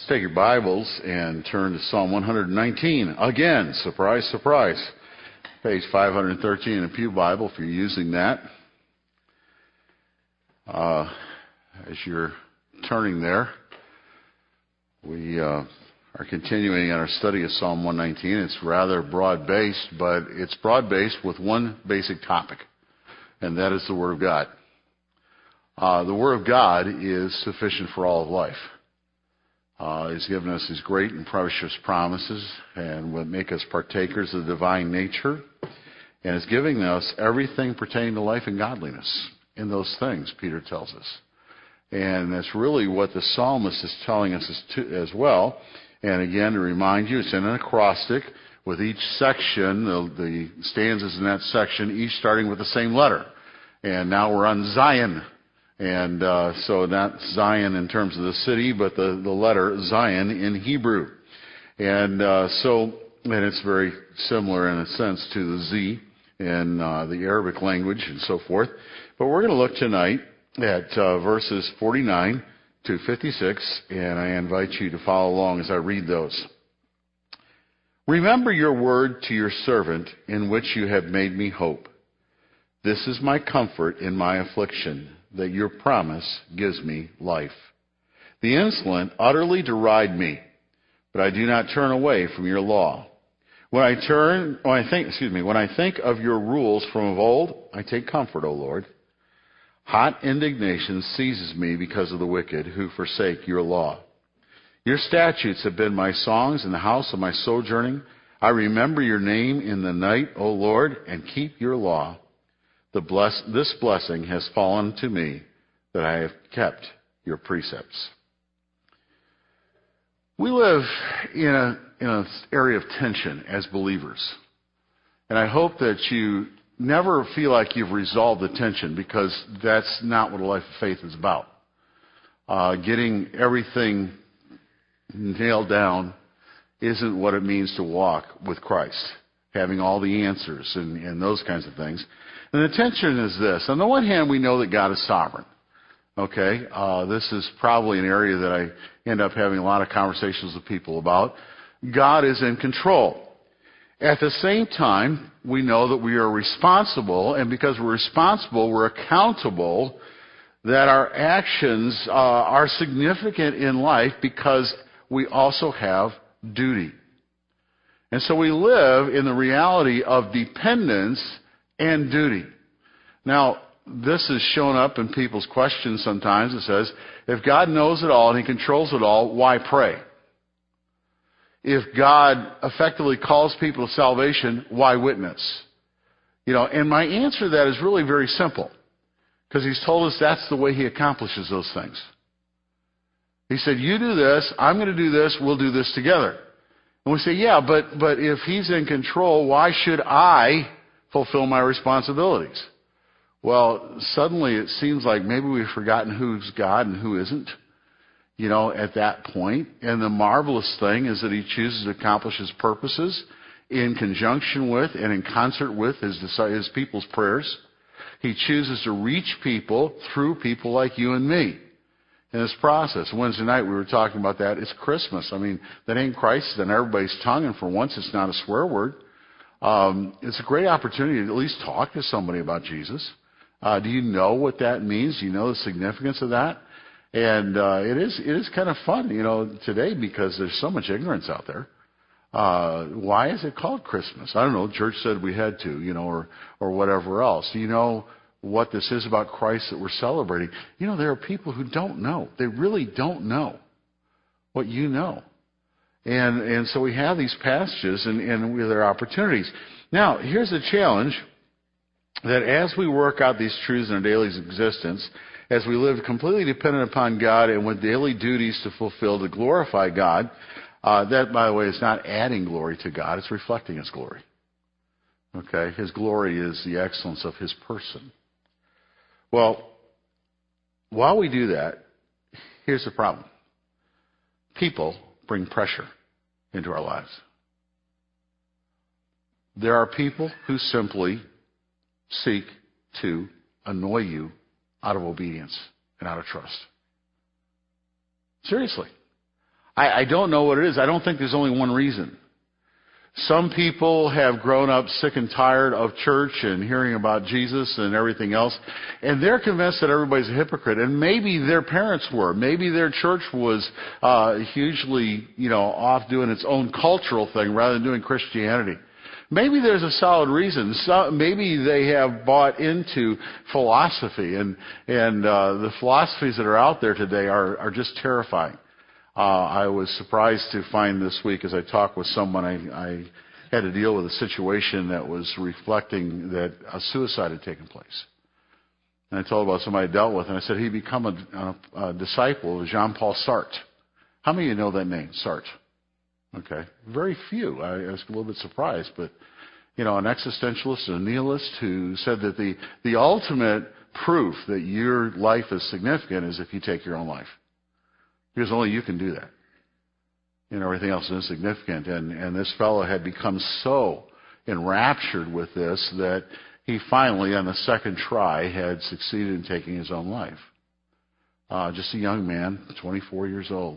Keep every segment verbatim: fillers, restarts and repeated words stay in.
Let's take your Bibles and turn to Psalm one nineteen. Again, surprise, surprise. Page five thirteen in the Pew Bible, if you're using that. Uh, as you're turning there, we uh, are continuing in our study of Psalm one nineteen. It's rather broad-based, but it's broad-based with one basic topic, and that is the Word of God. Uh, the Word of God is sufficient for all of life. Uh, he's given us His great and precious promises and will make us partakers of the divine nature, and is giving us everything pertaining to life and godliness in those things, Peter tells us. And that's really what the psalmist is telling us as, to, as well. And again, to remind you, it's in an acrostic with each section, the, the stanzas in that section, each starting with the same letter. And now we're on Zion. And uh, so not Zion in terms of the city, but the, the letter Zion in Hebrew. And uh, so, and it's very similar in a sense to the Z in uh, the Arabic language and so forth. But we're going to look tonight at uh, verses forty-nine to fifty-six, and I invite you to follow along as I read those. Remember your word to your servant, in which you have made me hope. This is my comfort in my affliction, that your promise gives me life. The insolent utterly deride me, but I do not turn away from your law. When I turn, when I think, excuse me, when I think of your rules from of old, I take comfort, O Lord. Hot indignation seizes me because of the wicked who forsake your law. Your statutes have been my songs in the house of my sojourning. I remember your name in the night, O Lord, and keep your law. The bless, this blessing has fallen to me, that I have kept your precepts. We live in a in an area of tension as believers. And I hope that you never feel like you've resolved the tension, because that's not what a life of faith is about. Uh, getting everything nailed down isn't what it means to walk with Christ, having all the answers and, and those kinds of things. And the tension is this. On the one hand, we know that God is sovereign. Okay? Uh, this is probably an area that I end up having a lot of conversations with people about. God is in control. At the same time, we know that we are responsible, and because we're responsible, we're accountable, that our actions uh, are significant in life because we also have duty. And so we live in the reality of dependence and duty. Now, this has shown up in people's questions sometimes. It says, if God knows it all and He controls it all, why pray? If God effectively calls people to salvation, why witness? You know, and my answer to that is really very simple, because He's told us that's the way He accomplishes those things. He said, you do this, I'm going to do this, we'll do this together. And we say, yeah, but, but if He's in control, why should I fulfill my responsibilities? Well, suddenly it seems like maybe we've forgotten who's God and who isn't, you know, at that point. And the marvelous thing is that He chooses to accomplish His purposes in conjunction with and in concert with His, his people's prayers. He chooses to reach people through people like you and me in this process. Wednesday night we were talking about that. It's Christmas. I mean, that ain't Christ on everybody's tongue, and for once it's not a swear word. Um, it's a great opportunity to at least talk to somebody about Jesus. Uh, do you know what that means? Do you know the significance of that? And uh, it is it is kind of fun, you know, today, because there's so much ignorance out there. Uh, why is it called Christmas? I don't know. Church said we had to, you know, or or whatever else. Do you know what this is about Christ that we're celebrating? You know, there are people who don't know. They really don't know what you know. And and so we have these passages and, and we, there are opportunities. Now, here's the challenge, that as we work out these truths in our daily existence, as we live completely dependent upon God and with daily duties to fulfill to glorify God, uh, that, by the way, is not adding glory to God, it's reflecting His glory. Okay? His glory is the excellence of His person. Well, while we do that, here's the problem. People bring pressure into our lives. There are people who simply seek to annoy you out of obedience and out of trust. Seriously. I, I don't know what it is. I don't think there's only one reason. Some people have grown up sick and tired of church and hearing about Jesus and everything else, and they're convinced that everybody's a hypocrite. And maybe their parents were. Maybe their church was uh, hugely, you know, off doing its own cultural thing rather than doing Christianity. Maybe there's a solid reason. So maybe they have bought into philosophy, and and uh, the philosophies that are out there today are are just terrifying. Uh, I was surprised to find this week as I talked with someone, I, I had to deal with a situation that was reflecting that a suicide had taken place. And I told about somebody I dealt with, and I said he'd become a, a, a disciple of Jean-Paul Sartre. How many of you know that name, Sartre? Okay. Very few. I, I was a little bit surprised, but, you know, an existentialist, a nihilist who said that the, the ultimate proof that your life is significant is if you take your own life. Because only you can do that. And everything else is insignificant. And, and this fellow had become so enraptured with this that he finally, on the second try, had succeeded in taking his own life. Uh, just a young man, twenty-four years old.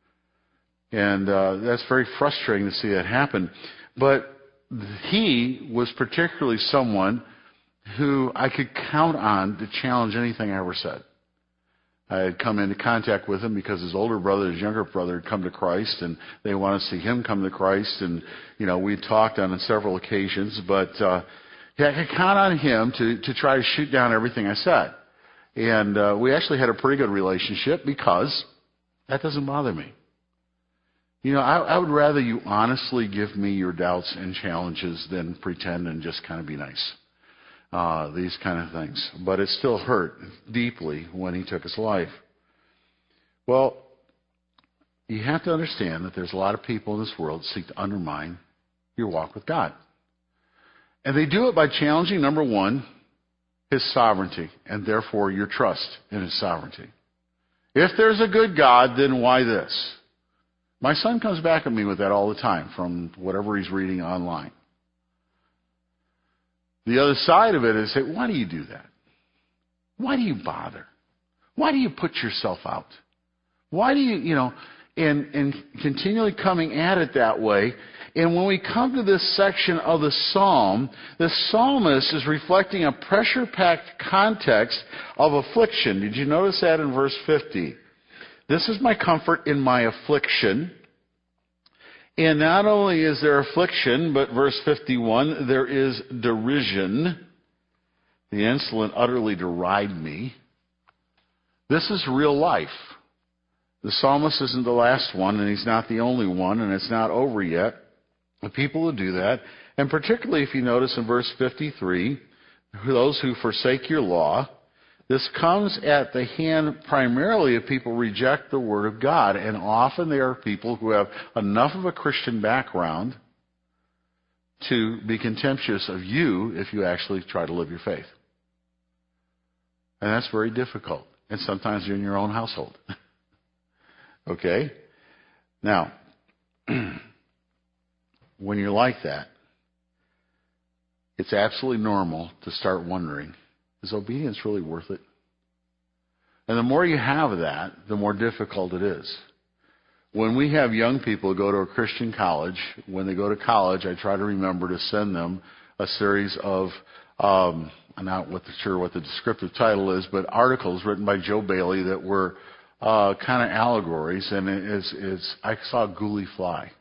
And uh, that's very frustrating to see that happen. But he was particularly someone who I could count on to challenge anything I ever said. I had come into contact with him because his older brother, his younger brother, had come to Christ, and they wanted to see him come to Christ. And, you know, we talked on several occasions, but uh, yeah, I could count on him to, to try to shoot down everything I said. And uh, we actually had a pretty good relationship because that doesn't bother me. You know, I, I would rather you honestly give me your doubts and challenges than pretend and just kind of be nice. Uh, these kind of things. But it still hurt deeply when he took his life. Well, you have to understand that there's a lot of people in this world that seek to undermine your walk with God. And they do it by challenging, number one, His sovereignty, and therefore your trust in His sovereignty. If there's a good God, then why this? My son comes back at me with that all the time from whatever he's reading online. The other side of it is, say, why do you do that? Why do you bother? Why do you put yourself out? Why do you, you know, and, and continually coming at it that way. And when we come to this section of the psalm, the psalmist is reflecting a pressure-packed context of affliction. Did you notice that in verse fifty? This is my comfort in my affliction. And not only is there affliction, but verse fifty-one, there is derision. The insolent utterly deride me. This is real life. The psalmist isn't the last one, and he's not the only one, and it's not over yet. The people who do that, and particularly if you notice in verse fifty-three, those who forsake your law, this comes at the hand primarily of people who reject the Word of God. And often they are people who have enough of a Christian background to be contemptuous of you if you actually try to live your faith. And that's very difficult. And sometimes you're in your own household. Okay? Now, when you're like that, it's absolutely normal to start wondering, is obedience really worth it? And the more you have of that, the more difficult it is. When we have young people go to a Christian college, when they go to college, I try to remember to send them a series of, um, I'm not sure what the descriptive title is, but articles written by Joe Bailey that were uh, kind of allegories. And it's, it's, I saw a Ghoulie fly.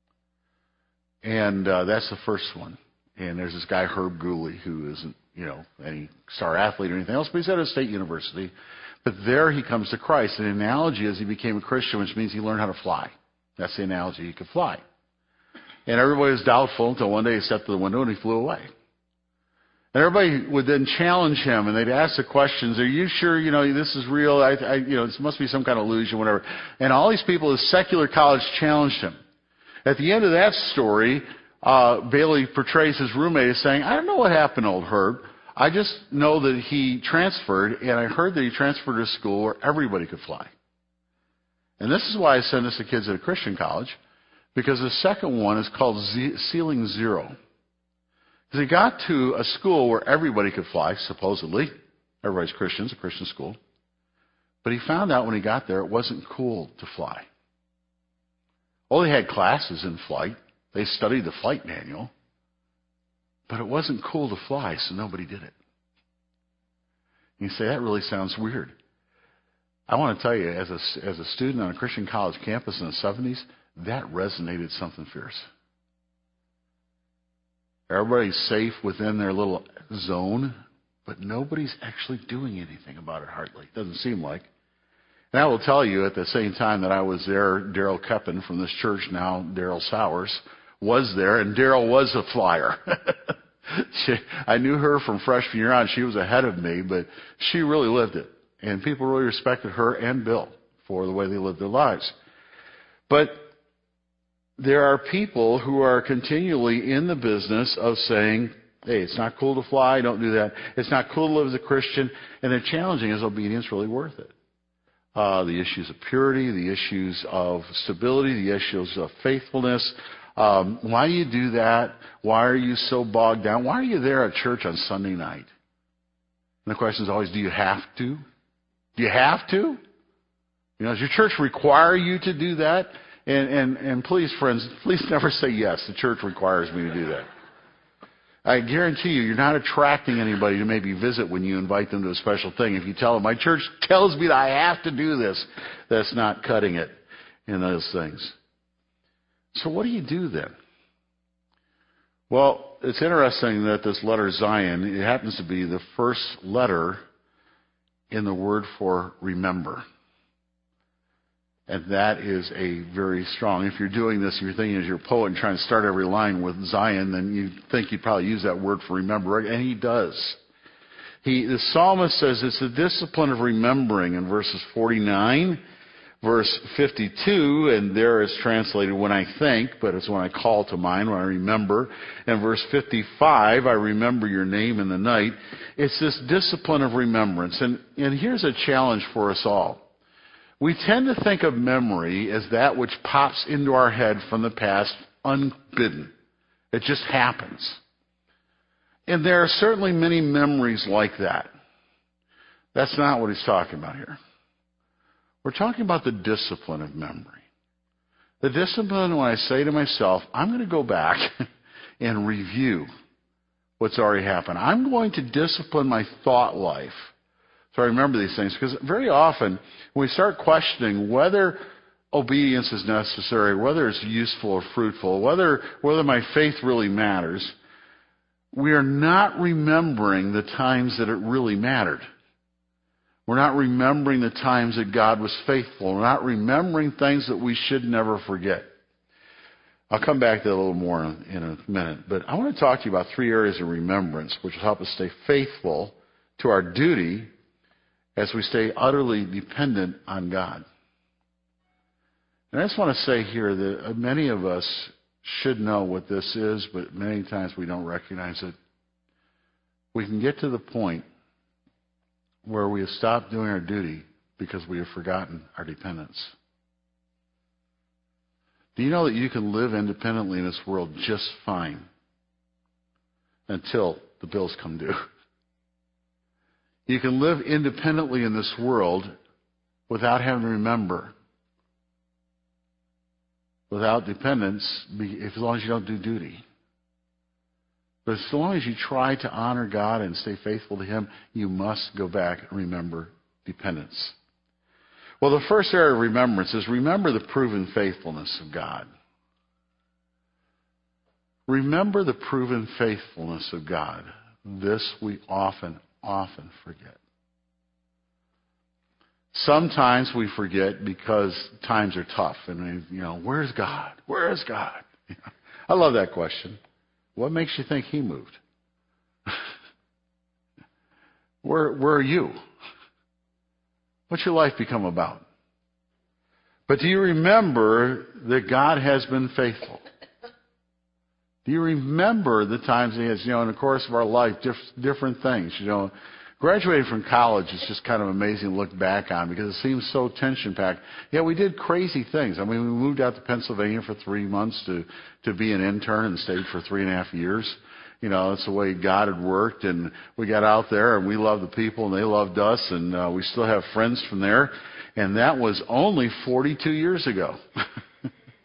And uh, that's the first one. And there's this guy, Herb Ghoulie, who isn't, you know, any star athlete or anything else, but he's at a state university. But there he comes to Christ. And the analogy is he became a Christian, which means he learned how to fly. That's the analogy. He could fly. And everybody was doubtful until one day he stepped to the window and he flew away. And everybody would then challenge him, and they'd ask the questions, are you sure, you know, this is real? I, I, you know, this must be some kind of illusion, whatever. And all these people at secular college challenged him. At the end of that story, uh, Bailey portrays his roommate as saying, I don't know what happened to old Herb. I just know that he transferred, and I heard that he transferred to a school where everybody could fly. And this is why I send this to kids at a Christian college, because the second one is called Z- Ceiling Zero. Because he got to a school where everybody could fly, supposedly. Everybody's Christian, it's a Christian school. But he found out when he got there it wasn't cool to fly. Oh, they had classes in flight. They studied the flight manual. But it wasn't cool to fly, so nobody did it. You say, that really sounds weird. I want to tell you, as a, as a student on a Christian college campus in the seventies, that resonated something fierce. Everybody's safe within their little zone, but nobody's actually doing anything about it hardly. Doesn't seem like. And I will tell you, at the same time that I was there, Daryl Keppen from this church now, Daryl Sowers, was there, and Daryl was a flyer. she, I knew her from freshman year on. She was ahead of me, but she really lived it. And people really respected her and Bill for the way they lived their lives. But there are people who are continually in the business of saying, hey, it's not cool to fly, don't do that. It's not cool to live as a Christian. And they're challenging, is obedience really worth it? Uh, the issues of purity, the issues of stability, the issues of faithfulness. Um, why do you do that? Why are you so bogged down? Why are you there at church on Sunday night? And the question is always, do you have to? Do you have to? You know, does your church require you to do that? And, and, and please, friends, please never say yes, the church requires me to do that. I guarantee you, you're not attracting anybody to maybe visit when you invite them to a special thing. If you tell them, my church tells me that I have to do this, that's not cutting it in those things. So what do you do then? Well, it's interesting that this letter Zion, it happens to be the first letter in the word for remember. And that is a very strong, if you're doing this, you're thinking as your poet and trying to start every line with Zion, then you think you'd probably use that word for remember, and he does. He, the psalmist says it's the discipline of remembering in verses forty-nine, verse fifty-two, and there is translated when I think, but it's when I call to mind, when I remember. And verse fifty-five, I remember your name in the night. It's this discipline of remembrance. And, and here's a challenge for us all. We tend to think of memory as that which pops into our head from the past unbidden. It just happens. And there are certainly many memories like that. That's not what he's talking about here. We're talking about the discipline of memory. The discipline when I say to myself, I'm going to go back and review what's already happened. I'm going to discipline my thought life. So I remember these things, because very often when we start questioning whether obedience is necessary, whether it's useful or fruitful, whether whether my faith really matters, we are not remembering the times that it really mattered. We're not remembering the times that God was faithful. We're not remembering things that we should never forget. I'll come back to that a little more in, in a minute, but I want to talk to you about three areas of remembrance which will help us stay faithful to our duty as we stay utterly dependent on God. And I just want to say here that many of us should know what this is, but many times we don't recognize it. We can get to the point where we have stopped doing our duty because we have forgotten our dependence. Do you know that you can live independently in this world just fine until the bills come due? You can live independently in this world without having to remember, without dependence, as long as you don't do duty. But as long as you try to honor God and stay faithful to Him, you must go back and remember dependence. Well, the first area of remembrance is remember the proven faithfulness of God. Remember the proven faithfulness of God. This we often often forget. Sometimes we forget because times are tough, and we, you know, where's God? Where is God? I love that question. What makes you think He moved? where, where are you? What's your life become about? But do you remember that God has been faithful? Do you remember the times He has, you know, in the course of our life, diff- different things, you know? Graduating from college is just kind of amazing to look back on because it seems so tension-packed. Yeah, we did crazy things. I mean, we moved out to Pennsylvania for three months to, to be an intern and stayed for three and a half years. You know, that's the way God had worked. And we got out there and we loved the people and they loved us. And uh, we still have friends from there. And that was only forty-two years ago.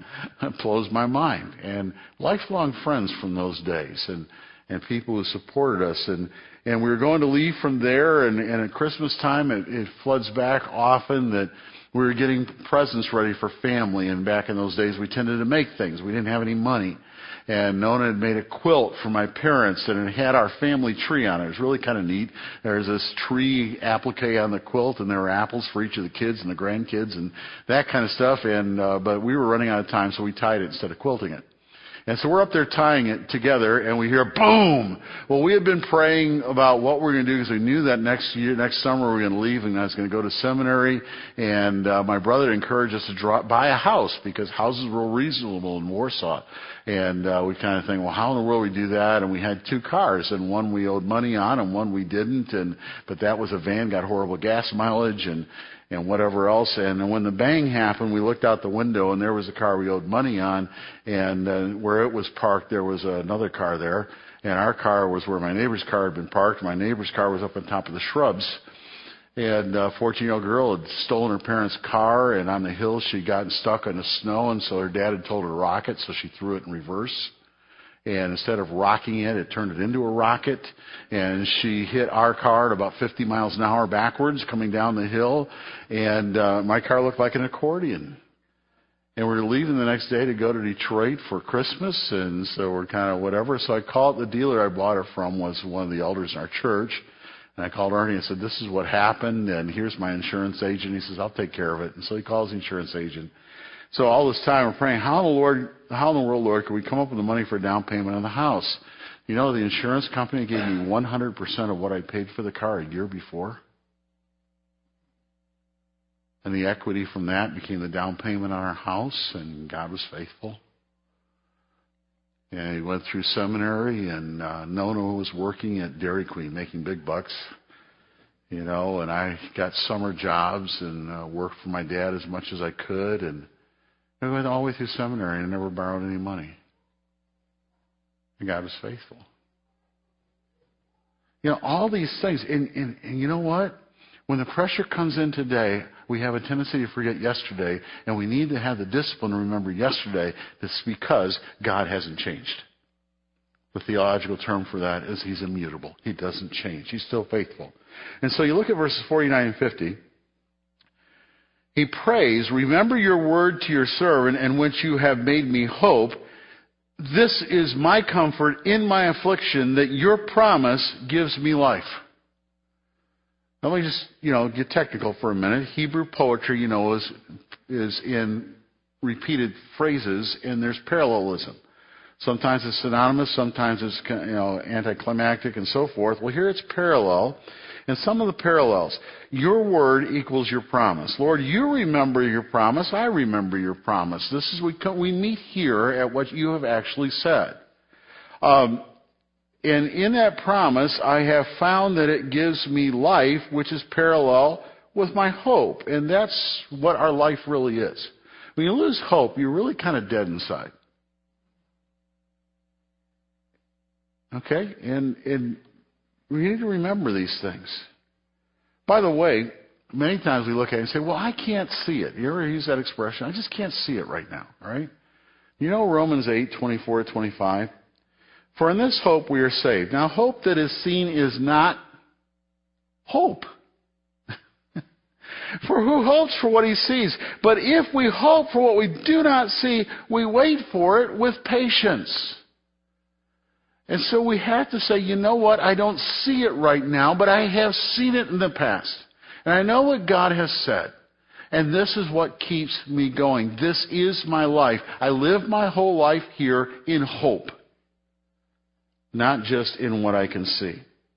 It blows my mind. And lifelong friends from those days, and, and people who supported us. And, and we were going to leave from there, and, and at Christmas time, it, it floods back often that we were getting presents ready for family. And back in those days, we tended to make things. We didn't have any money. And Nona had made a quilt for my parents, and it had our family tree on it. It was really kind of neat. There's this tree applique on the quilt, and there were apples for each of the kids and the grandkids and that kind of stuff. And uh, but we were running out of time, so we tied it instead of quilting it. And so we're up there tying it together, and we hear boom. Well, we had been praying about what we were going to do because we knew that next year, next summer, we were going to leave, and I was going to go to seminary. And uh, my brother encouraged us to draw, buy a house because houses were reasonable in Warsaw. And uh, we kind of think, well, how in the world we do that? And we had two cars, and one we owed money on, and one we didn't. And but that was a van, got horrible gas mileage, and and whatever else. And when the bang happened, we looked out the window, and there was a car we owed money on, and uh, where it was parked, there was another car there, and our car was where my neighbor's car had been parked. My neighbor's car was up on top of the shrubs, and a fourteen-year-old girl had stolen her parents' car, and on the hill she'd gotten stuck in the snow, and so her dad had told her to rock it, so she threw it in reverse. And instead of rocking it, it turned it into a rocket. And she hit our car at about fifty miles an hour backwards coming down the hill. And uh, my car looked like an accordion. And we were leaving the next day to go to Detroit for Christmas. And so we're kind of whatever. So I called the dealer I bought it from was one of the elders in our church. And I called Ernie and said, this is what happened. And here's my insurance agent. He says, I'll take care of it. And so he calls the insurance agent. So all this time we're praying, how in the Lord, how in the world, Lord, could we come up with the money for a down payment on the house? You know, the insurance company gave me one hundred percent of what I paid for the car a year before. And the equity from that became the down payment on our house, and God was faithful. And he went through seminary, and uh, Nona was working at Dairy Queen, making big bucks. You know, and I got summer jobs and uh, worked for my dad as much as I could, and I went all the way through seminary and never borrowed any money. And God was faithful. You know, all these things. And, and, and you know what? When the pressure comes in today, we have a tendency to forget yesterday, and we need to have the discipline to remember yesterday. That's because God hasn't changed. The theological term for that is He's immutable. He doesn't change. He's still faithful. And so you look at verses forty-nine and fifty. He prays, remember your word to your servant, and which you have made me hope. This is my comfort in my affliction, that your promise gives me life. Let me just, you know, get technical for a minute. Hebrew poetry, you know, is is in repeated phrases, and there's parallelism. Sometimes it's synonymous, sometimes it's, you know, anticlimactic and so forth. Well, here it's parallel. And some of the parallels. Your word equals your promise. Lord, you remember your promise. I remember your promise. This is we come, we meet here at what you have actually said. Um, and in that promise, I have found that it gives me life, which is parallel with my hope. And that's what our life really is. When you lose hope, you're really kind of dead inside. Okay? And, and we need to remember these things. By the way, many times we look at it and say, well, I can't see it. You ever use that expression? I just can't see it right now, right? You know Romans eight, twenty-four to twenty-five? For in this hope we are saved. Now, hope that is seen is not hope. For who hopes for what he sees? But if we hope for what we do not see, we wait for it with patience. And so we have to say, you know what, I don't see it right now, but I have seen it in the past. And I know what God has said. And this is what keeps me going. This is my life. I live my whole life here in hope, not just in what I can see.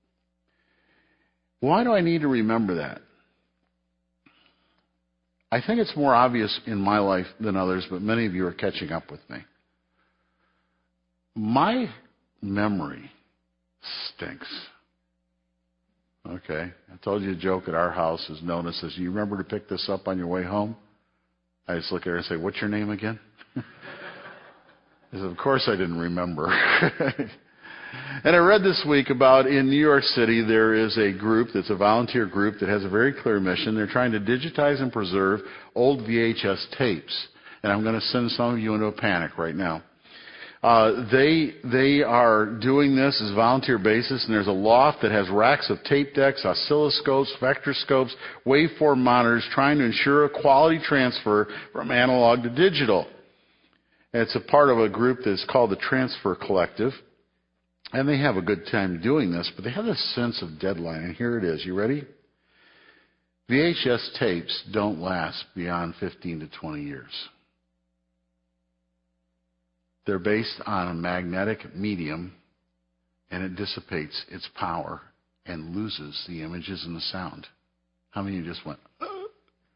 Why do I need to remember that? I think it's more obvious in my life than others, but many of you are catching up with me. My memory stinks. Okay. I told you a joke at our house is Nona says, you remember to pick this up on your way home? I just look at her and say, what's your name again? I said, of course I didn't remember. And I read this week about in New York City there is a group that's a volunteer group that has a very clear mission. They're trying to digitize and preserve old V H S tapes. And I'm going to send some of you into a panic right now. Uh, they they are doing this as a volunteer basis, and there's a loft that has racks of tape decks, oscilloscopes, vectorscopes, waveform monitors, trying to ensure a quality transfer from analog to digital. And it's a part of a group that's called the Transfer Collective, and they have a good time doing this, but they have this sense of deadline, and here it is. You ready? V H S tapes don't last beyond fifteen to twenty years. They're based on a magnetic medium, and it dissipates its power and loses the images and the sound. How many of you just went, oh?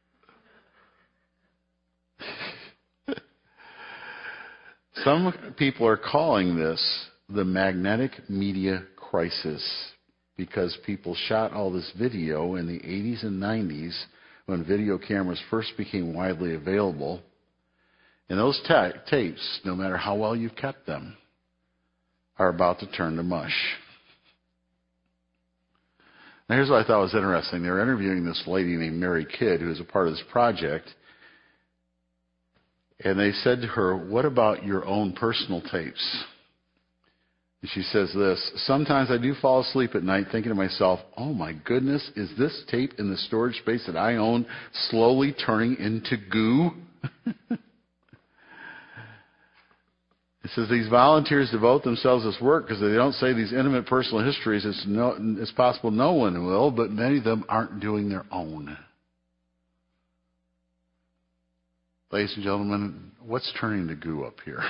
Some people are calling this the magnetic media crisis because people shot all this video in the eighties and nineties when video cameras first became widely available. And those ta- tapes, no matter how well you've kept them, are about to turn to mush. Now, here's what I thought was interesting. They were interviewing this lady named Mary Kidd, who was a part of this project. And they said to her, what about your own personal tapes? And she says this, sometimes I do fall asleep at night thinking to myself, oh my goodness, is this tape in the storage space that I own slowly turning into goo? It says these volunteers devote themselves to this work because they don't say these intimate personal histories. It's, no, it's possible no one will, but many of them aren't doing their own. Ladies and gentlemen, what's turning to goo up here?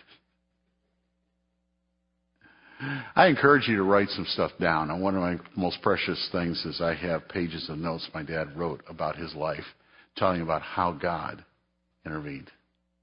I encourage you to write some stuff down. And one of my most precious things is I have pages of notes my dad wrote about his life, telling about how God intervened.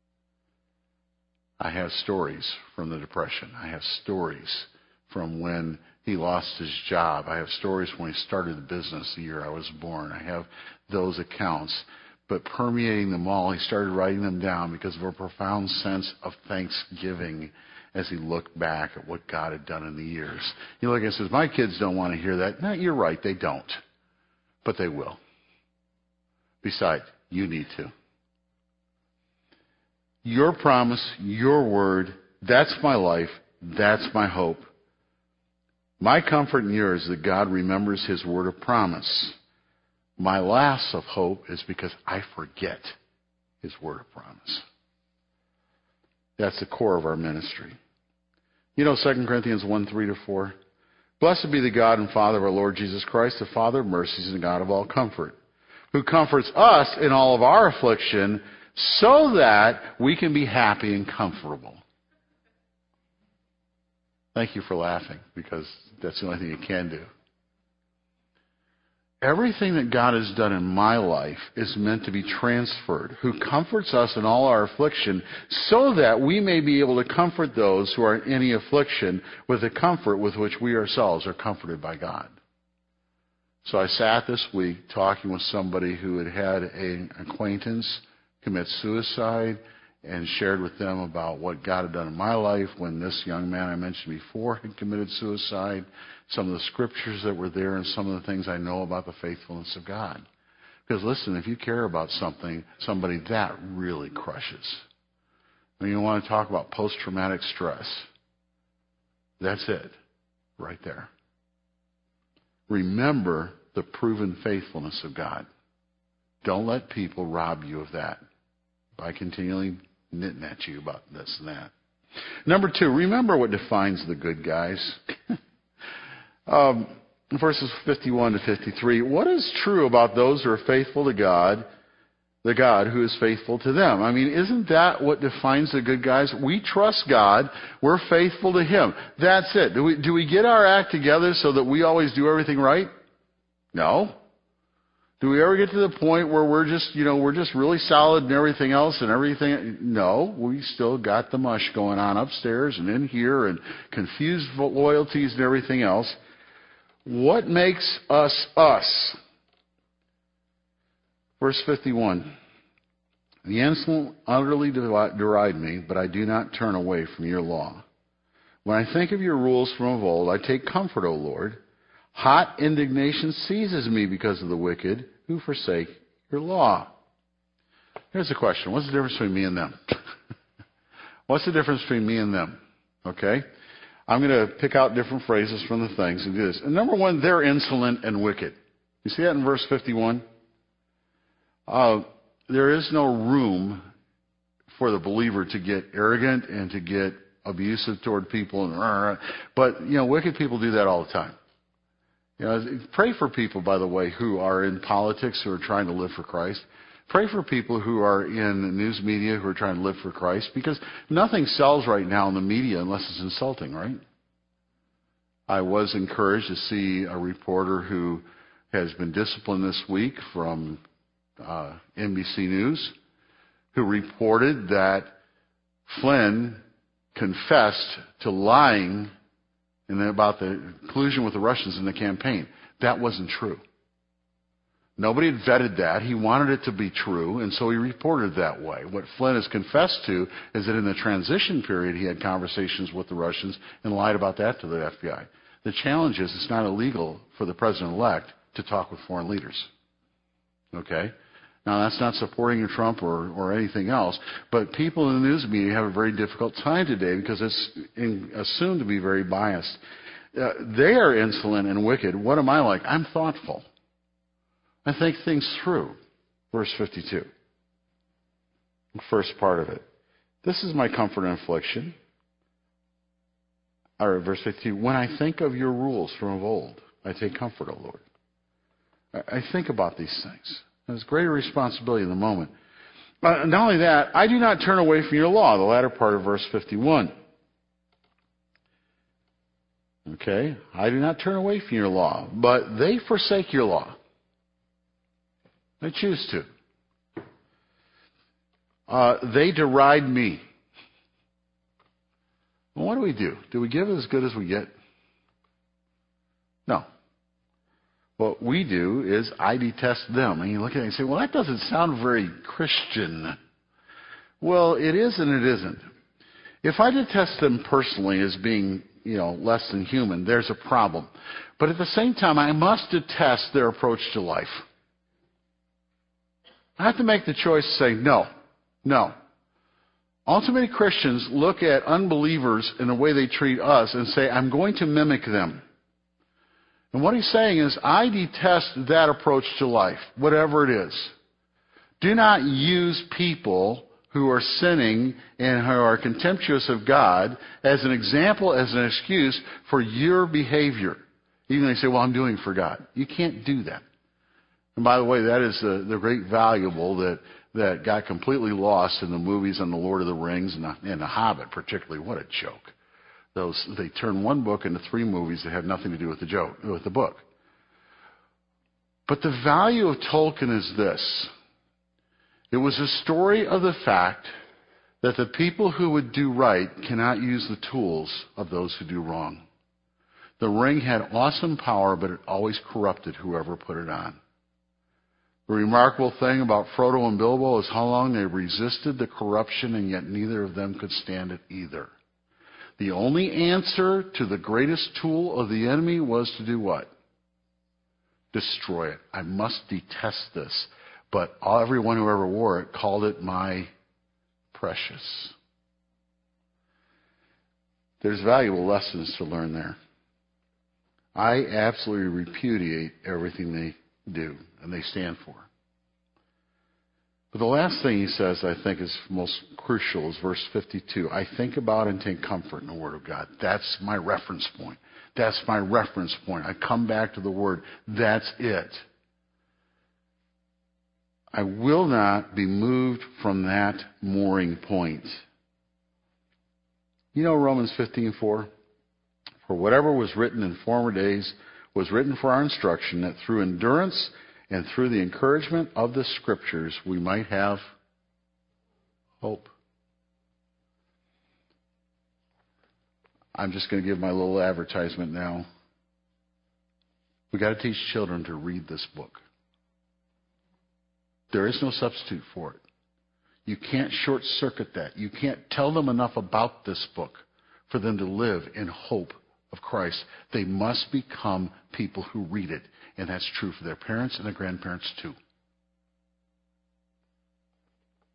I have stories from the Depression. I have stories from when he lost his job. I have stories when he started the business the year I was born. I have those accounts. But permeating them all, he started writing them down because of a profound sense of thanksgiving as he looked back at what God had done in the years. You look and says, my kids don't want to hear that. No, you're right, they don't. But they will. Besides, you need to. Your promise, your word, that's my life, that's my hope. My comfort in yours is that God remembers his word of promise. My loss of hope is because I forget his word of promise. That's the core of our ministry. You know Second Corinthians one, three to four? Blessed be the God and Father of our Lord Jesus Christ, the Father of mercies and the God of all comfort, who comforts us in all of our affliction, so that we can be happy and comfortable. Thank you for laughing, because that's the only thing you can do. Everything that God has done in my life is meant to be transferred, who comforts us in all our affliction, so that we may be able to comfort those who are in any affliction with the comfort with which we ourselves are comforted by God. So I sat this week talking with somebody who had had an acquaintance commit suicide and shared with them about what God had done in my life when this young man I mentioned before had committed suicide, some of the scriptures that were there, and some of the things I know about the faithfulness of God. Because listen, if you care about something, somebody, that really crushes. When you want to talk about post-traumatic stress, that's it, right there. Remember the proven faithfulness of God. Don't let people rob you of that by continually knitting at you about this and that. Number two, remember what defines the good guys. um, verses fifty-one to fifty-three. What is true about those who are faithful to God, the God who is faithful to them? I mean, isn't that what defines the good guys? We trust God. We're faithful to him. That's it. Do we, do we get our act together so that we always do everything right? No. Do we ever get to the point where we're just, you know, we're just really solid and everything else and everything? No, we still got the mush going on upstairs and in here and confused loyalties and everything else. What makes us us? Verse fifty-one. The insolent utterly deride me, but I do not turn away from your law. When I think of your rules from of old, I take comfort, O Lord. Hot indignation seizes me because of the wicked who forsake your law. Here's the question. What's the difference between me and them? What's the difference between me and them? Okay? I'm going to pick out different phrases from the things and do this. And number one, they're insolent and wicked. You see that in verse fifty-one? Uh, there is no room for the believer to get arrogant and to get abusive toward people. And, but, you know, wicked people do that all the time. You know, pray for people, by the way, who are in politics, who are trying to live for Christ. Pray for people who are in news media who are trying to live for Christ, because nothing sells right now in the media unless it's insulting, right? I was encouraged to see a reporter who has been disciplined this week from uh, N B C News, who reported that Flynn confessed to lying in the, about the collusion with the Russians in the campaign. That wasn't true. Nobody had vetted that. He wanted it to be true, and so he reported that way. What Flynn has confessed to is that in the transition period, he had conversations with the Russians and lied about that to the F B I. The challenge is it's not illegal for the president-elect to talk with foreign leaders. Okay? Now, that's not supporting Trump or, or anything else, but people in the news media have a very difficult time today because it's in, assumed to be very biased. Uh, they are insolent and wicked. What am I like? I'm thoughtful. I think things through. Verse fifty-two. The first part of it. This is my comfort and affliction. Or verse fifty-two. When I think of your rules from of old, I take comfort, O Lord. I think about these things. There's greater responsibility in the moment. Uh, not only that, I do not turn away from your law, the latter part of verse fifty-one. Okay? I do not turn away from your law, but they forsake your law. They choose to. Uh, they deride me. Well, what do we do? Do we give as good as we get? No. What we do is I detest them. And you look at it and say, well, that doesn't sound very Christian. Well, it is and it isn't. If I detest them personally as being, you know, less than human, there's a problem. But at the same time, I must detest their approach to life. I have to make the choice to say, no, no. Ultimately, Christians look at unbelievers in the way they treat us and say, I'm going to mimic them. And what he's saying is, I detest that approach to life, whatever it is. Do not use people who are sinning and who are contemptuous of God as an example, as an excuse for your behavior. Even though you say, well, I'm doing it for God. You can't do that. And by the way, that is the, the great valuable that, that got completely lost in the movies on The Lord of the Rings and the, and the Hobbit particularly. What a joke. Those, they turned one book into three movies that had nothing to do with the joke, with the book. But the value of Tolkien is this. It was a story of the fact that the people who would do right cannot use the tools of those who do wrong. The ring had awesome power, but it always corrupted whoever put it on. The remarkable thing about Frodo and Bilbo is how long they resisted the corruption, and yet neither of them could stand it either. The only answer to the greatest tool of the enemy was to do what? Destroy it. I must detest this. But everyone who ever wore it called it my precious. There's valuable lessons to learn there. I absolutely repudiate everything they do and they stand for. But the last thing he says, I think, is most crucial, is verse fifty-two. I think about and take comfort in the Word of God. That's my reference point. That's my reference point. I come back to the Word. That's it. I will not be moved from that mooring point. You know Romans fifteen four? For whatever was written in former days was written for our instruction, that through endurance and through the encouragement of the Scriptures we might have hope. I'm just going to give my little advertisement now. We've got to teach children to read this book. There is no substitute for it. You can't short-circuit that. You can't tell them enough about this book for them to live in hope of Christ. They must become people who read it. And that's true for their parents and their grandparents too.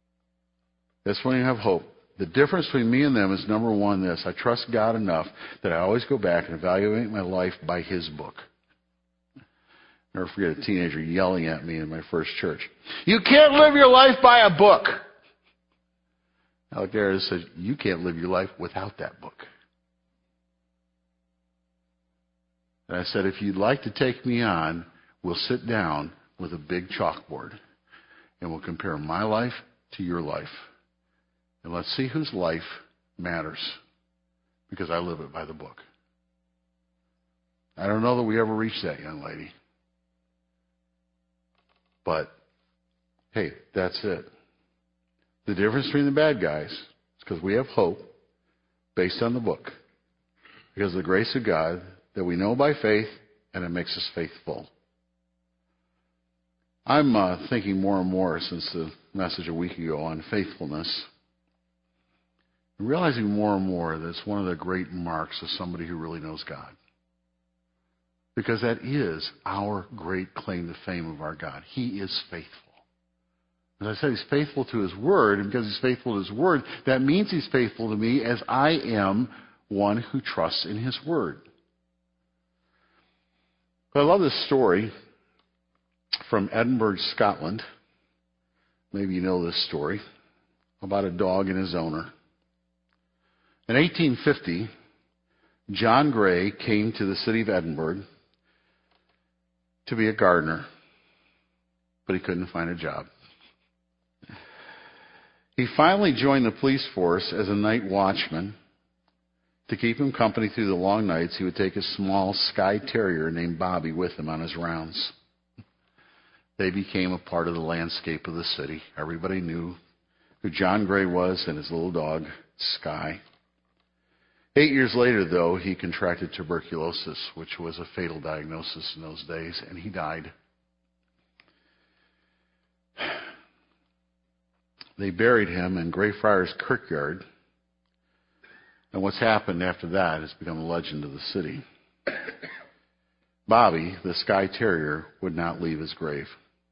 That's when you have hope. The difference between me and them is, number one, this. I trust God enough that I always go back and evaluate my life by His book. I'll never forget a teenager yelling at me in my first church. You can't live your life by a book. I looked there and said, you can't live your life without that book. And I said, if you'd like to take me on, we'll sit down with a big chalkboard and we'll compare my life to your life. And let's see whose life matters, because I live it by the book. I don't know that we ever reach that, young lady. But, hey, that's it. The difference between the bad guys is because we have hope based on the book. Because of the grace of God that we know by faith, and it makes us faithful. I'm uh, thinking more and more since the message a week ago on faithfulness. I'm realizing more and more that it's one of the great marks of somebody who really knows God. Because that is our great claim to fame of our God. He is faithful. As I said, He's faithful to His Word, and because He's faithful to His Word, that means He's faithful to me as I am one who trusts in His Word. But I love this story from Edinburgh, Scotland. Maybe you know this story about a dog and his owner. In eighteen fifty, John Gray came to the city of Edinburgh to be a gardener, but he couldn't find a job. He finally joined the police force as a night watchman. To keep him company through the long nights, he would take a small Skye Terrier named Bobby with him on his rounds. They became a part of the landscape of the city. Everybody knew who John Gray was and his little dog, Skye. Eight years later, though, he contracted tuberculosis, which was a fatal diagnosis in those days, and he died. They buried him in Greyfriars Kirkyard. And what's happened after that has become a legend of the city. Bobby, the Skye Terrier, would not leave his grave.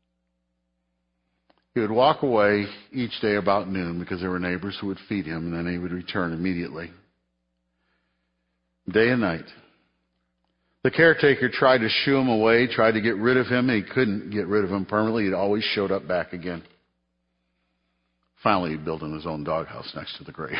He would walk away each day about noon because there were neighbors who would feed him, and then he would return immediately. Day and night. The caretaker tried to shoo him away, tried to get rid of him, and he couldn't get rid of him permanently. He always showed up back again. Finally, he built him his own doghouse next to the grave.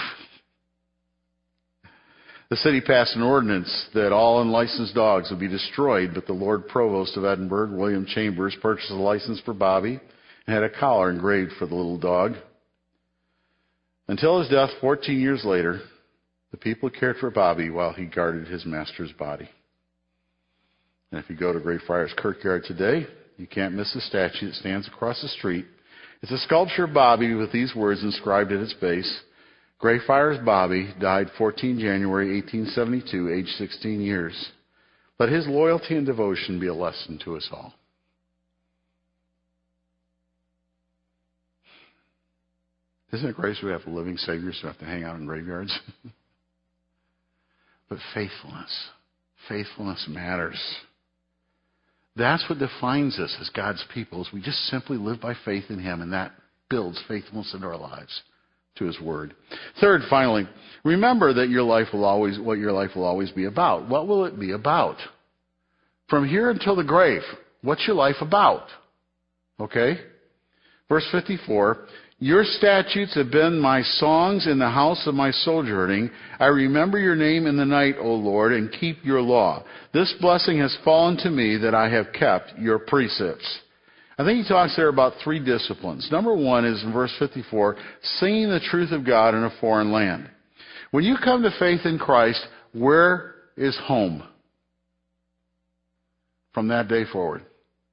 The city passed an ordinance that all unlicensed dogs would be destroyed, but the Lord Provost of Edinburgh, William Chambers, purchased a license for Bobby and had a collar engraved for the little dog. Until his death fourteen years later, the people cared for Bobby while he guarded his master's body. And if you go to Greyfriars Kirkyard today, you can't miss the statue that stands across the street. It's a sculpture of Bobby with these words inscribed at its base. Greyfriars Bobby died the fourteenth of January, eighteen seventy-two, aged sixteen years. Let his loyalty and devotion be a lesson to us all. Isn't it great we have living saviors who have to hang out in graveyards? But faithfulness, faithfulness matters. That's what defines us as God's people, is we just simply live by faith in Him, and that builds faithfulness into our lives to His Word. Third, finally, remember that your life will always, what your life will always be about. What will it be about? From here until the grave, what's your life about? Okay? Verse fifty-four, your statutes have been my songs in the house of my sojourning. I remember your name in the night, O Lord, and keep your law. This blessing has fallen to me that I have kept your precepts. I think he talks there about three disciplines. Number one is in verse fifty-four, singing the truth of God in a foreign land. When you come to faith in Christ, where is home? From that day forward.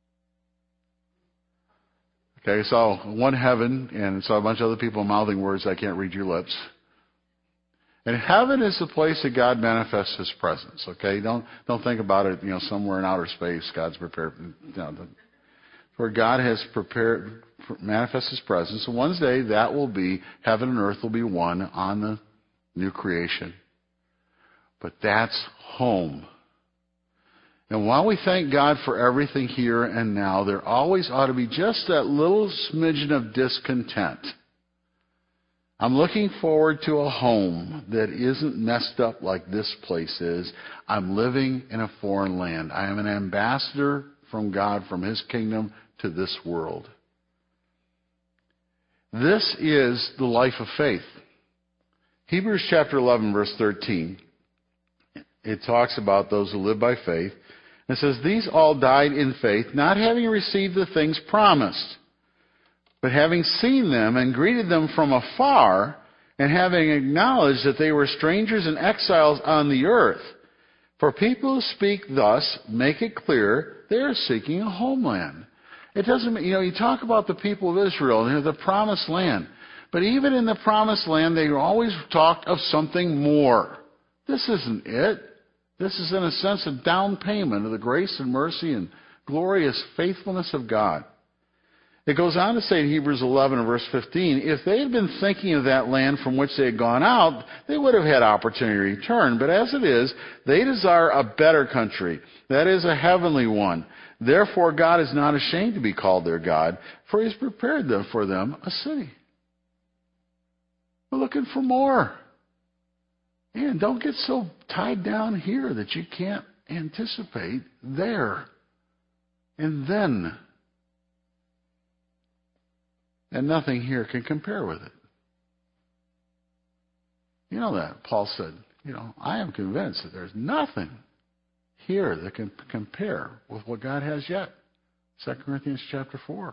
Okay, I saw one heaven and saw a bunch of other people mouthing words I can't read your lips. And heaven is the place that God manifests His presence. Okay, don't don't think about it. You know, somewhere in outer space, God's prepared. You know, where God has prepared, manifest His presence. And one day that will be, heaven and earth will be one on the new creation. But that's home. And while we thank God for everything here and now, there always ought to be just that little smidgen of discontent I'm looking forward to a home that isn't messed up like this place is. I'm living in a foreign land. I am an ambassador from God, from His kingdom to this world. This is the life of faith. Hebrews chapter eleven, verse thirteen. It talks about those who live by faith. It says, these all died in faith, not having received the things promised, but having seen them and greeted them from afar, and having acknowledged that they were strangers and exiles on the earth. For people who speak thus make it clear they are seeking a homeland. It doesn't mean, you know, you talk about the people of Israel and the promised land. But even in the promised land, they always talked of something more. This isn't it. This is, in a sense, a down payment of the grace and mercy and glorious faithfulness of God. It goes on to say in Hebrews eleven and verse fifteen, if they had been thinking of that land from which they had gone out, they would have had opportunity to return. But as it is, they desire a better country, that is, a heavenly one. Therefore, God is not ashamed to be called their God, for He has prepared them for them a city. We're looking for more. And don't get so tied down here that you can't anticipate there. And then. And nothing here can compare with it. You know that. Paul said, you know, I am convinced that there's nothing here that can compare with what God has yet. Second Corinthians chapter four.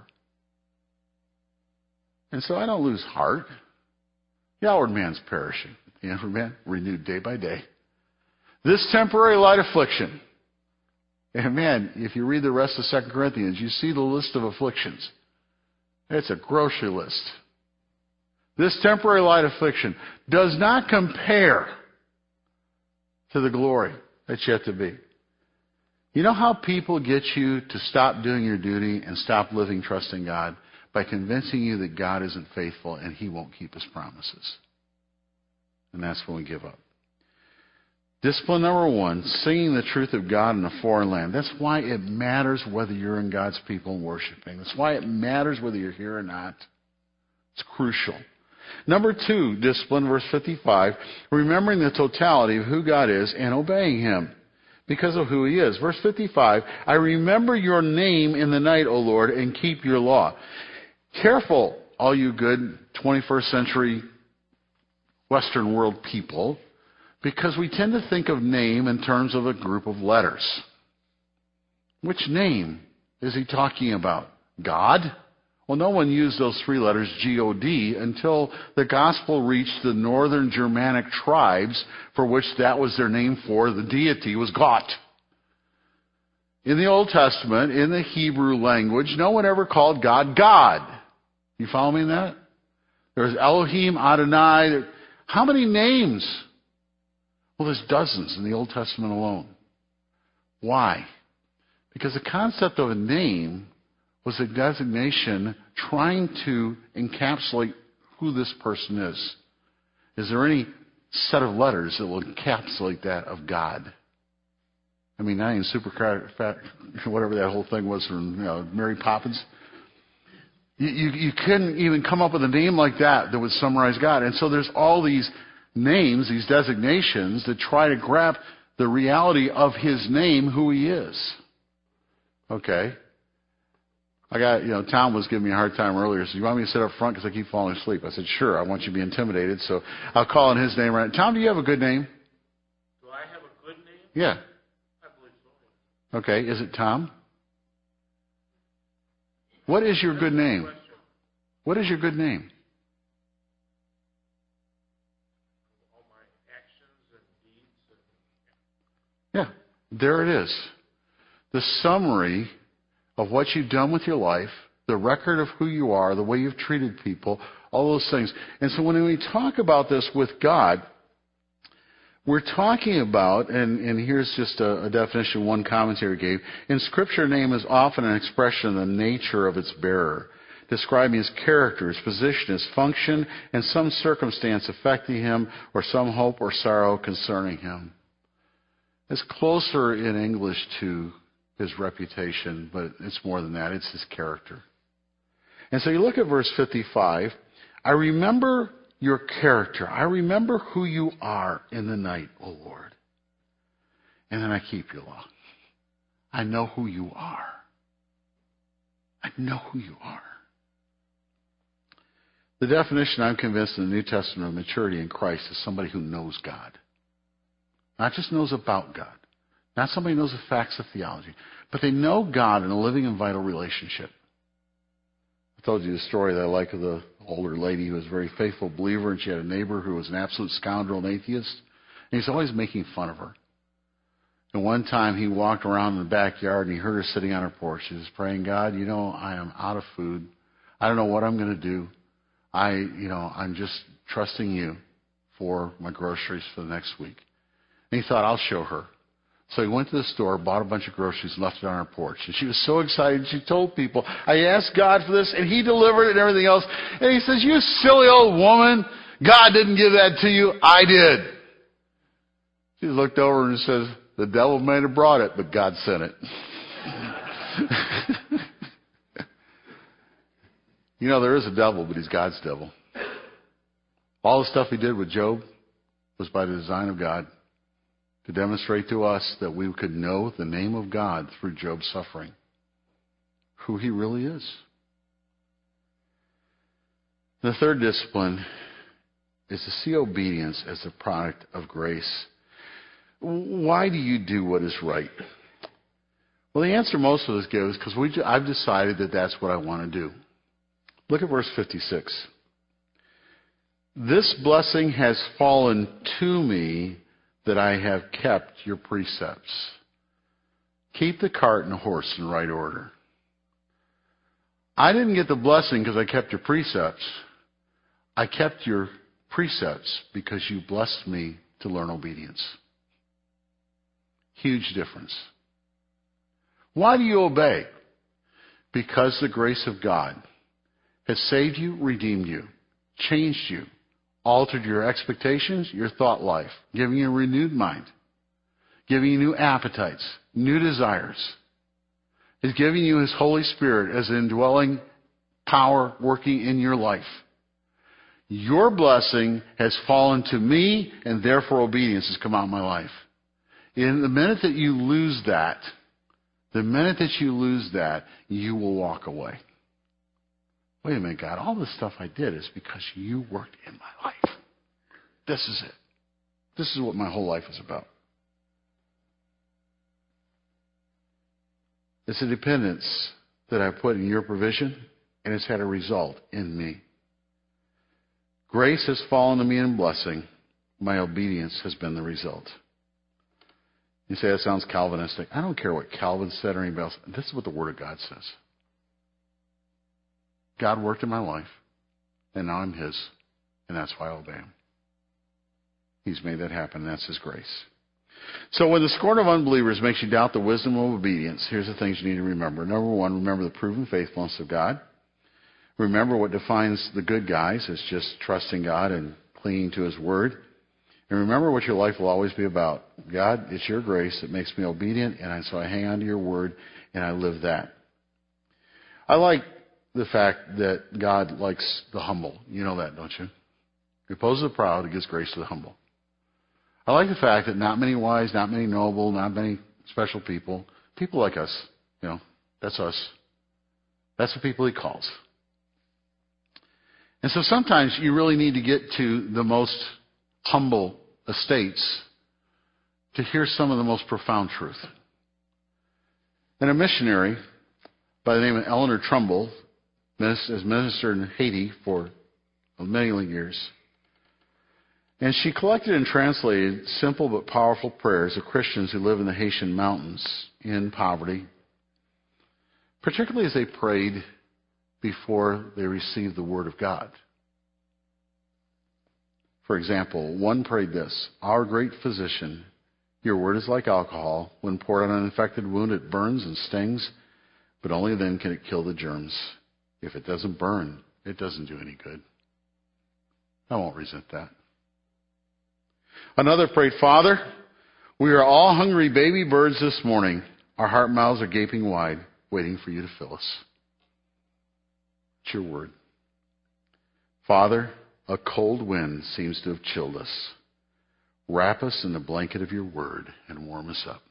And so I don't lose heart. The outward man's perishing. The inward man renewed day by day. This temporary light affliction. And man, if you read the rest of Second Corinthians, you see the list of afflictions. It's a grocery list. This temporary light affliction does not compare to the glory that's yet to be. You know how people get you to stop doing your duty and stop living trusting God? By convincing you that God isn't faithful and He won't keep His promises. And that's when we give up. Discipline number one, singing the truth of God in a foreign land. That's why it matters whether you're in God's people and worshiping. That's why it matters whether you're here or not. It's crucial. Number two, discipline, verse fifty-five, remembering the totality of who God is and obeying Him because of who He is. Verse fifty-five, I remember your name in the night, O Lord, and keep your law. Careful, all you good twenty-first century Western world people, because we tend to think of name in terms of a group of letters. Which name is he talking about? God? Well, no one used those three letters, G O D, until the gospel reached the northern Germanic tribes, for which that was their name for the deity was Gott. In the Old Testament, in the Hebrew language, no one ever called God God. You follow me in that? There's Elohim, Adonai. How many names? Well, there's dozens in the Old Testament alone. Why? Because the concept of a name was a designation trying to encapsulate who this person is. Is there any set of letters that will encapsulate that of God? I mean, not even super, whatever that whole thing was from, you know, Mary Poppins. You, you, you couldn't even come up with a name like that that would summarize God. And so there's all these names, these designations that try to grab the reality of His name, who He is. Okay. I got, you know, Tom was giving me a hard time earlier. So you want me to sit up front because I keep falling asleep? I said, sure. I want you to be intimidated. So I'll call on his name right now. Tom, do you have a good name? Do I have a good name? Yeah. I believe so. Okay. Is it Tom? What is your good name? What is your good name? All my actions and deeds. And... Yeah, there it is. The summary of what you've done with your life, the record of who you are, the way you've treated people, all those things. And so when we talk about this with God, we're talking about, and, and here's just a, a definition one commentary gave, in Scripture, name is often an expression of the nature of its bearer, describing his character, his position, his function, and some circumstance affecting him, or some hope or sorrow concerning him. It's closer in English to his reputation, but it's more than that. It's his character. And so you look at verse fifty-five. I remember your character. I remember who you are in the night, O Lord. And then I keep your law. I know who you are. I know who you are. The definition, I'm convinced, in the New Testament of maturity in Christ is somebody who knows God. Not just knows about God. Not somebody who knows the facts of theology. But they know God in a living and vital relationship. I told you the story that I like of the older lady who was a very faithful believer, and she had a neighbor who was an absolute scoundrel and atheist. And he's always making fun of her. And one time he walked around in the backyard and he heard her sitting on her porch. She was praying, God, you know, I am out of food. I don't know what I'm going to do. I, you know, I'm just trusting you for my groceries for the next week. And he thought, I'll show her. So he went to the store, bought a bunch of groceries, and left it on her porch. And she was so excited, she told people, I asked God for this, and he delivered it and everything else. And he says, you silly old woman, God didn't give that to you, I did. She looked over and says, the devil may have brought it, but God sent it. You know, there is a devil, but he's God's devil. All the stuff he did with Job was by the design of God, to demonstrate to us that we could know the name of God through Job's suffering, who he really is. The third discipline is to see obedience as a product of grace. Why do you do what is right? Well, the answer most of us give is because we, I've decided that that's what I want to do. Look at verse fifty-six. This blessing has fallen to me, that I have kept your precepts. Keep the cart and the horse in right order. I didn't get the blessing because I kept your precepts. I kept your precepts because you blessed me to learn obedience. Huge difference. Why do you obey? Because the grace of God has saved you, redeemed you, changed you, altered your expectations, your thought life, giving you a renewed mind, giving you new appetites, new desires. He's giving you His Holy Spirit as an indwelling power working in your life. Your blessing has fallen to me, and therefore obedience has come out of my life. In the minute that you lose that, the minute that you lose that, you will walk away. Wait a minute, God, all the stuff I did is because you worked in my life. This is it. This is what my whole life is about. It's a dependence that I put in your provision, and it's had a result in me. Grace has fallen to me in blessing. My obedience has been the result. You say, that sounds Calvinistic. I don't care what Calvin said or anybody else. This is what the Word of God says. God worked in my life, and now I'm His, and that's why I obey Him. He's made that happen, and that's His grace. So when the scorn of unbelievers makes you doubt the wisdom of obedience, here's the things you need to remember. Number one, remember the proven faithfulness of God. Remember what defines the good guys is just trusting God and clinging to His Word. And remember what your life will always be about. God, it's your grace that makes me obedient, and so I hang on to your Word, and I live that. I like the fact that God likes the humble. You know that, don't you? He opposes the proud, He gives grace to the humble. I like the fact that not many wise, not many noble, not many special people, people like us, you know, that's us. That's the people He calls. And so sometimes you really need to get to the most humble estates to hear some of the most profound truth. And a missionary by the name of Eleanor Trumbull has ministered in Haiti for many years. And she collected and translated simple but powerful prayers of Christians who live in the Haitian mountains in poverty, particularly as they prayed before they received the Word of God. For example, one prayed this: Our great physician, your word is like alcohol. When poured on an infected wound, it burns and stings, but only then can it kill the germs. If it doesn't burn, it doesn't do any good. I won't resent that. Another prayed, Father, we are all hungry baby birds this morning. Our heart mouths are gaping wide, waiting for you to fill us. It's your word. Father, a cold wind seems to have chilled us. Wrap us in the blanket of your word and warm us up.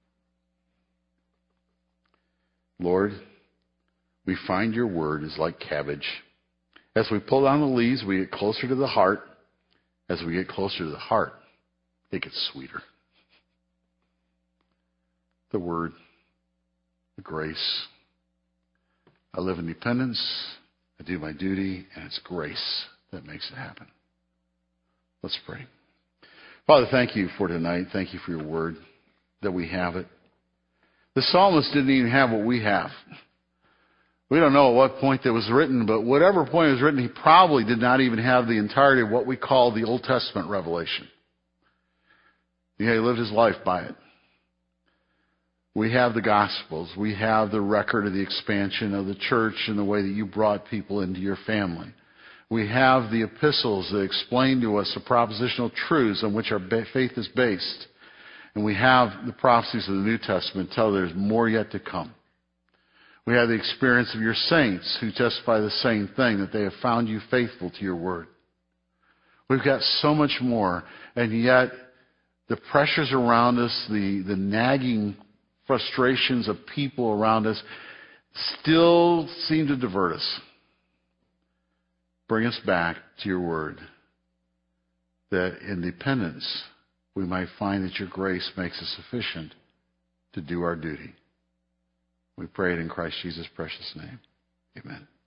Lord, we find your word is like cabbage. As we pull down the leaves, we get closer to the heart. As we get closer to the heart, it gets sweeter. The word, the grace. I live in dependence. I do my duty, and it's grace that makes it happen. Let's pray. Father, thank you for tonight. Thank you for your word, that we have it. The psalmist didn't even have what we have. We don't know at what point that was written, but whatever point it was written, he probably did not even have the entirety of what we call the Old Testament revelation. Yeah, he lived his life by it. We have the Gospels. We have the record of the expansion of the church and the way that you brought people into your family. We have the epistles that explain to us the propositional truths on which our faith is based. And we have the prophecies of the New Testament tell there's more yet to come. We have the experience of your saints who testify the same thing, that they have found you faithful to your word. We've got so much more, and yet the pressures around us, the, the nagging frustrations of people around us still seem to divert us. Bring us back to your word, that in dependence we might find that your grace makes us sufficient to do our duty. We pray it in Christ Jesus' precious name. Amen.